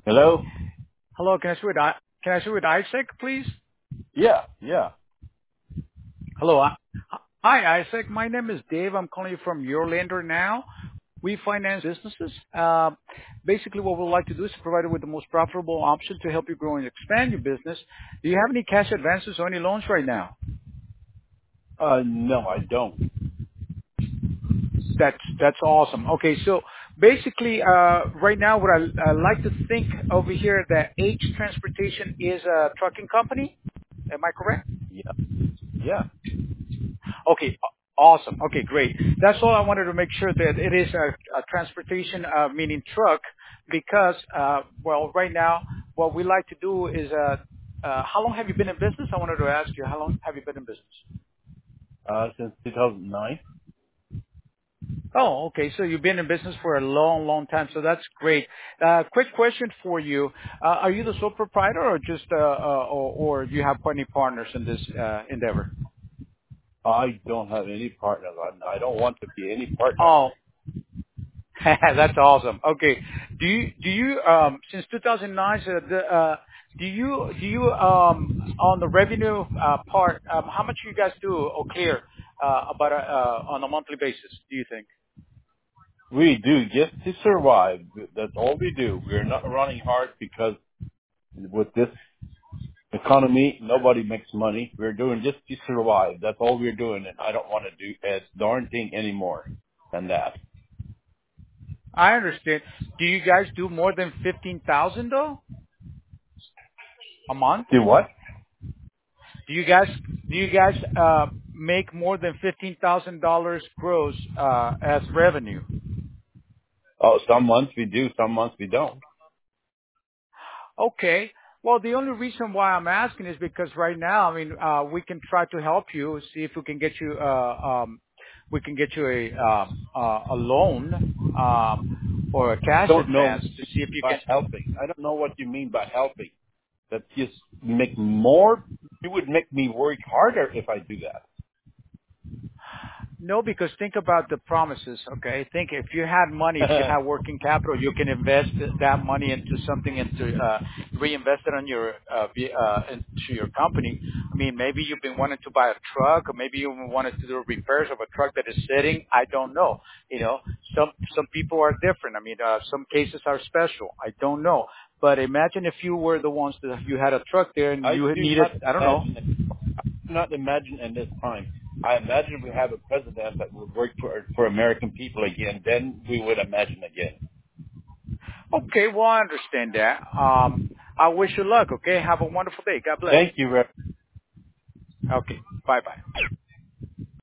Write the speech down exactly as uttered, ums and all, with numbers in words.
Hello? Hello, can I speak with I can I speak with Isaac, please? Yeah, yeah, Hello. I- Hi, Isaac. My name is Dave. I'm calling you from Your Lender now. We finance businesses. Uh, basically, what we'd like to do is provide you with the most profitable option to help you grow and expand your business. Do you have any cash advances or any loans right now? Uh, no, I don't. That's that's awesome. Okay, so basically, uh, right now, what I, I like to think over here that H Transportation is a trucking company. Am I correct? Yeah, yeah. Okay, aw- awesome. Okay, great. That's all I wanted to make sure that it is a, a transportation, uh, meaning truck, because, uh, well, right now, what we like to do is, uh, uh, how long have you been in business? I wanted to ask you, how long have you been in business? Uh, since two thousand nine. Oh, okay. So you've been in business for a long, long time. So that's great. Uh, quick question for you. Uh, are you the sole proprietor or just, uh, uh, or, or do you have plenty partners in this, uh, endeavor? I don't have any partners. I, I don't want to be any partner. Oh, That's awesome. Okay. Do you do you um since two thousand nine, so the, uh do you do you um on the revenue uh part, um how much you guys do or clear uh about uh uh, on a monthly basis, do you think? We do just to survive. That's all we do. We're not running hard because with this economy, nobody makes money. We're doing just to survive. That's all we're doing, and I don't want to do a darn thing anymore than that. I understand. Do you guys do more than fifteen thousand though a month? Do what? Do you guys do you guys uh make more than fifteen thousand dollars gross uh as revenue? Oh, some months we do, some months we don't. Okay. Well, the only reason why I'm asking is because right now, I mean, uh, we can try to help you, see if we can get you, uh, um, we can get you a, um, uh, a loan, um, or a cash Don't know advance to see if you by can. helping. I don't know what you mean by helping. That just make more. It would make me work harder if I do that. No, because think about the promises, okay? Think if you had money, if you had working capital, you can invest that money into something, into uh, reinvest it on your uh, be- uh, into your company. I mean, maybe you've been wanting to buy a truck, or maybe you wanted to do repairs of a truck that is sitting. I don't know. You know, some some people are different. I mean, uh, some cases are special. I don't know. But imagine if you were the ones that you had a truck there and I you do needed, not I don't know. imagine. It. I do not imagine in this time. I imagine we have a president that would work for for American people again. Then we would imagine again. Okay, well, I understand that. Um, I wish you luck, okay? Have a wonderful day. God bless. Thank you. Rev. Okay, bye-bye.